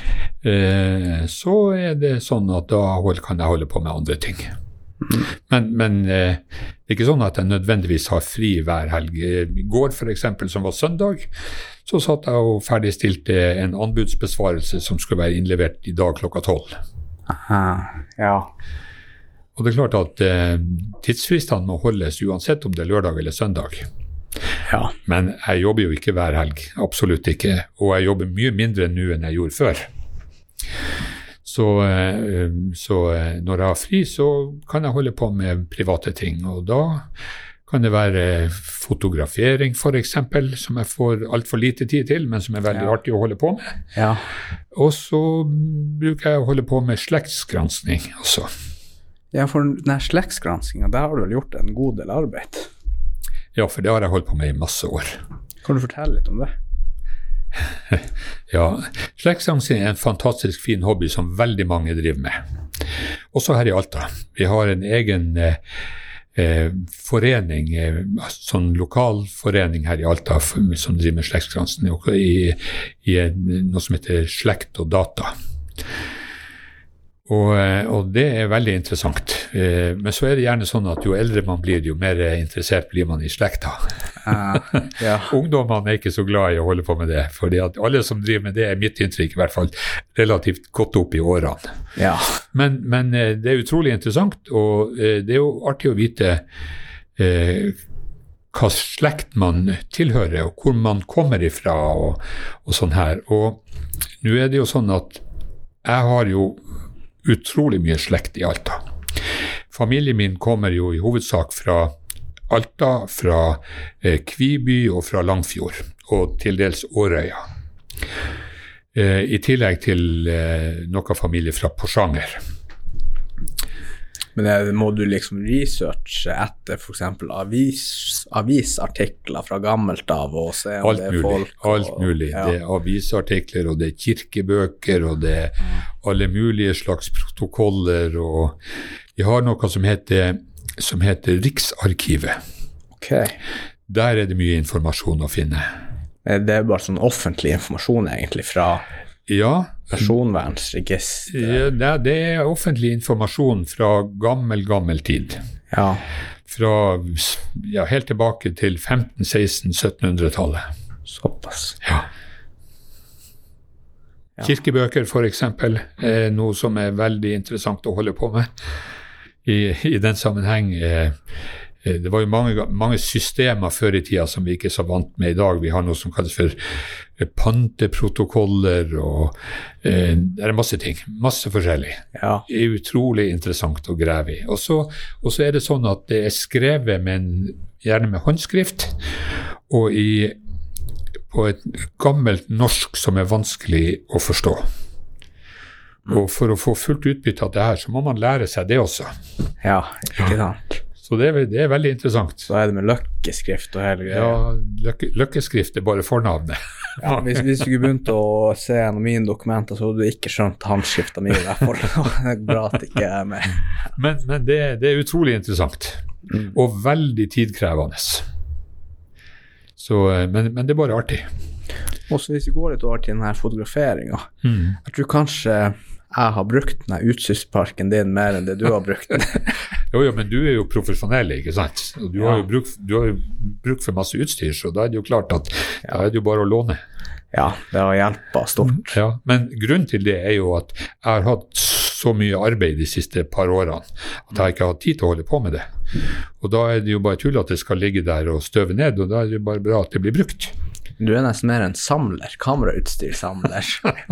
så er det sånn at da kan jeg holde på med andre ting. Men det er ikke sånn at jeg nødvendigvis har fri hver helg. I går for eksempel, som var søndag, så satt jeg og ferdigstilte en anbudsbesvarelse som skulle være innlevert i dag klokka 12. Aha, ja. Og det er klart at tidsfristene må holdes uansett om det er lørdag eller søndag. Ja. Men jeg jobber jo ikke hver helg, absolutt ikke, og jeg jobber mye mindre nå enn jeg gjorde før. Så når jeg har fri, så kan jeg holde på med private ting, og da kan det være fotografering for eksempel, som jeg får alt for lite tid til, men som er veldig artig å holde på med. Ja. Og så bruker jeg å holde på med slektsgranskning også. Ja, for denne slektsgranskningen, der har du vel gjort en god del arbeid? Ja, for det har jeg holdt på med i masse år. Kan du fortelle litt om det? Ja, slektsrensing en fantastisk fin hobby som veldig mange driver med. Også her i Alta. Vi har en egen forening, sånn lokalforening her i Alta som driver med slektsrensing i noe som heter Slekt og Data. Og det veldig interessant. Men så det gjerne sånn at jo eldre man blir, jo mer interessert blir man i slekta. Ja. Ungdommene ikke så glad i å holde på med det, fordi at alle som driver med det mitt inntrykk i hvert fall relativt godt opp i årene. Ja. Men det utrolig interessant, og det jo artig å vite hva slekt man tilhører, og hvor man kommer ifra, og sånn her. Og nå det jo sånn at jeg har jo utrolig mye slekt i Alta. Familien min kommer jo i hovedsak fra Alta, fra Kviby og fra Langfjord, og til dels Årøya. I tillegg til noe familie fra Porsanger. Men må du liksom researche etter for eksempel avisartikler fra gammelt av og se om alt det mulig, folk? alt mulig. Ja. Det avisartikler, og det kirkebøker, og det alle mulige slags protokoller, og vi har noe som heter Riksarkivet. Ok. Der det mye informasjon å finne. Det bare sånn offentlig informasjon egentlig fra personvernsregister? Ja, det offentlig informasjon fra gammel tid. Ja. Fra helt tilbake til 1500-, 1600-, 1700-tallet. Såpass. Ja. Kirkebøker for eksempel, noe som veldig interessant å holde på med i den sammenheng. Det var jo mange systemer før i tida som vi ikke er så vant med i dag. Vi har noe som kalles for panteprotokoller, og det masse ting, masse forskjellig. Ja. Det utrolig interessant å grave i. Og så det sånn at det skrevet gjerne med håndskrift, og på et gammelt norsk som vanskelig å forstå. Og for å få fullt utbytte av det her, så må man lære seg det også. Ja, ikke sant. Så det veldig interessant. Så det med løkkeskrift og hele greia. Ja, løkkeskrift bare fornavnet. Ja, hvis du skulle begynt å se gjennom mine dokumenter, så hadde du ikke skjønt håndskrifta mi i hvert fall. Det bra at ikke jeg med. Men det utrolig interessant, og veldig tidkrevende. Så, men det bare artig. Og så hvis vi går litt over til denne fotograferingen, jeg tror kanskje jeg har brukt denne utstyrsparken din mer enn det du har brukt den. Jo, men du jo profesjonell, ikke sant? Og du har jo brukt for masse utstyr, så da det jo klart at da det jo bare å låne. Ja, det har hjulpet stort. Ja, men grunnen til det jo at jeg har hatt så mye arbeid de siste par årene at jeg ikke har hatt tid til å holde på med det. Og da det jo bare tull at det skal ligge der og støve ned, og da det jo bare bra at det blir brukt. Du nesten mer en samler, kamerautstyrsamler.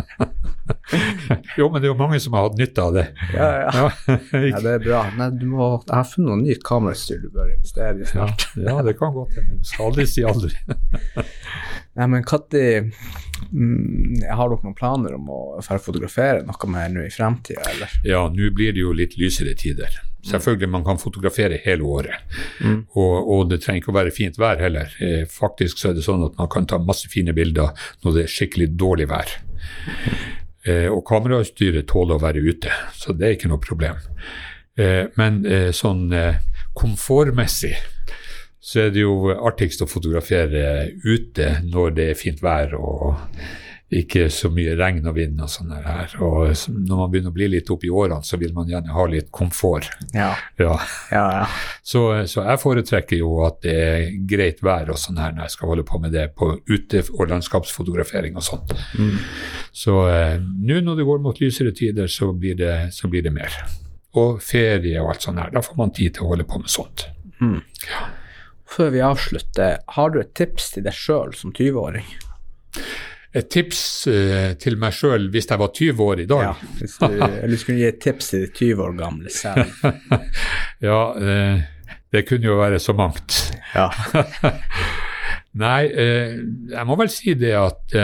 Jo, men det jo mange som har hatt nytte av det. Ja, det bra. Nei, jeg har funnet noe nytt kamerautstyr du bør investere i snart. Ja, det kan godt. Jeg skal aldri si aldri. Nei, men Katti, har dere noen planer om å fotografere noe mer nå i fremtiden, eller? Ja, nå blir det jo litt lysere tider. Selvfølgelig, man kan fotografere hele året, og det trenger ikke å være fint vær heller. Faktisk så det sånn at man kan ta masse fine bilder når det skikkelig dårlig vær. Og kamerautstyret tåler å være ute, så det ikke noe problem. Men sånn komfortmessig, så det jo artigst å fotografere ute når det fint vær, og ikke så mye regn og vind og sånn her. Og når man begynner å bli litt opp i årene, så vil man gjerne ha litt komfort. Ja. Så jeg foretrekker jo at det greit vær og sånn her når jeg skal holde på med det på ute- og landskapsfotografering og sånt. Så nå når det går mot lysere tider, så blir det mer. Og ferie og alt sånt her, da får man tid til å holde på med sånt. Ja. Før vi avslutter, har du et tips til deg selv som 20-åring? Et tips til meg selv hvis jeg var 20 år i dag. Ja, hvis du skulle gi et tips til 20 år gamle selv. Ja, det kunne jo være så mangt. Ja. Nei, jeg må vel si det at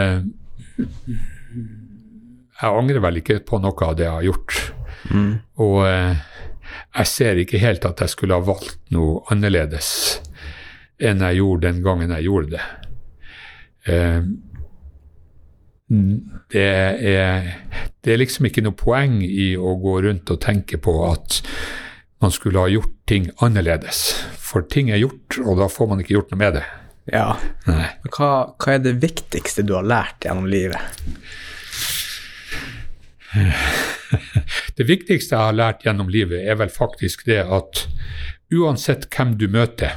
jeg angrer vel ikke på noe av det jeg har gjort. Og jeg ser ikke helt at jeg skulle ha valgt noe annerledes enn jeg gjorde den gangen jeg gjorde det. det er liksom ikke noe poeng i å gå rundt og tenke på at man skulle ha gjort ting annerledes. For ting er gjort, og da får man ikke gjort noe med det. Ja. Nei. Men hva er det viktigste du har lært gjennom livet? Det viktigste jeg har lært gjennom livet er vel faktisk det at uansett hvem du møter,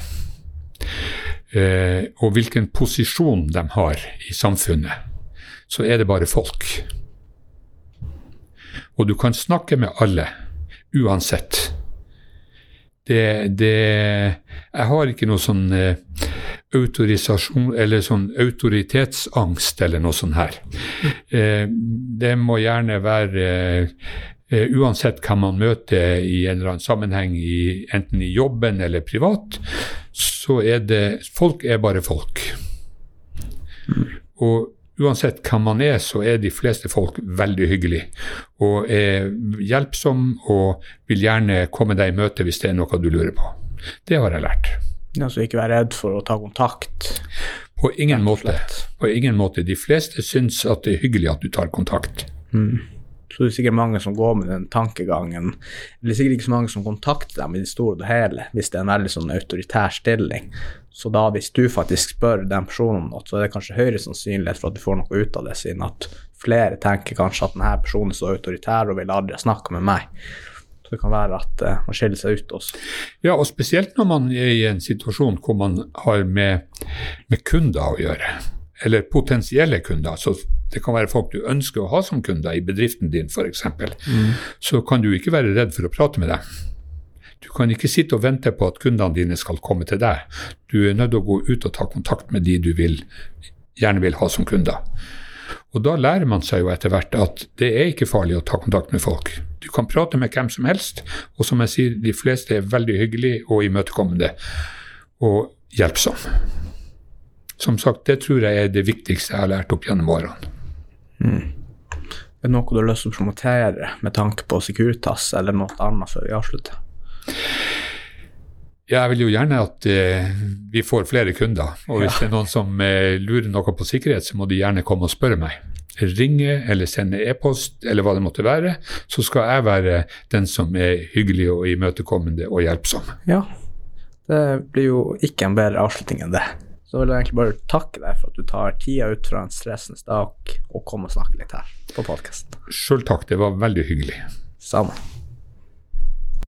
og hvilken posisjon de har i samfunnet, så er det bare folk. Og du kan snakke med alle, uansett. Jeg har ikke noe sånn autorisasjon, eller sånn autoritetsangst, eller noe sånt her. Det må gjerne være uansett hva man møter i en eller annen sammenheng, enten i jobben eller privat, så folk er bare folk. Og uansett hva man er, så er de fleste folk veldig hyggelige, og er hjelpsom, og vil gjerne komme deg i møte hvis det er noe du lurer på. Det har jeg lært. Ja, så ikke være redd for å ta kontakt? På ingen måte. På ingen måte. De fleste syns at det er hyggelig at du tar kontakt. Så det er sikkert mange som går med den tankegangen. Det er sikkert ikke så mange som kontakter dem i det store og hele, hvis det er en veldig sånn autoritær stilling. Så da, hvis du faktisk spør den personen noe, så er det kanskje høyere sannsynlighet for at du får noe ut av det, siden at flere tenker kanskje at denne personen er så autoritær og vil aldri snakke med meg. Så det kan være at man skiller seg ut også. Ja, og spesielt når man er i en situasjon hvor man har med kunder å gjøre, eller potensielle kunder, så det kan være folk du ønsker å ha som kunder i bedriften din, for eksempel. Så kan du ikke være redd for å prate med dem. Du kan ikke sitte og vente på at kundene dine skal komme til deg. Du er nødt til å gå ut og ta kontakt med de du gjerne vil ha som kunder. Og da lærer man seg jo etter hvert at det er ikke farlig å ta kontakt med folk. Du kan prate med hvem som helst, og som jeg sier, de fleste er veldig hyggelige og imøtekommende og hjelpsomme. Som sagt, det tror jeg er det viktigste jeg har lært opp gjennom årene. Er det noe du har lyst til å promotere med tanke på Securitas eller noe annet før vi avslutter? Jeg vil jo gjerne at vi får flere kunder, og hvis det er noen som lurer noe på sikkerhet, så må de gjerne komme og spørre meg. Ringe eller sende e-post, eller hva det måtte være, så skal jeg være den som er hyggelig og imøtekommende og hjelpsom. Ja, det blir jo ikke en bedre avslutning enn det. Så vil jeg egentlig bare takke deg for at du tar tida ut fra en stressende dag og kommer og snakker litt her på podcasten. Selv takk, det var veldig hyggelig. Sammen.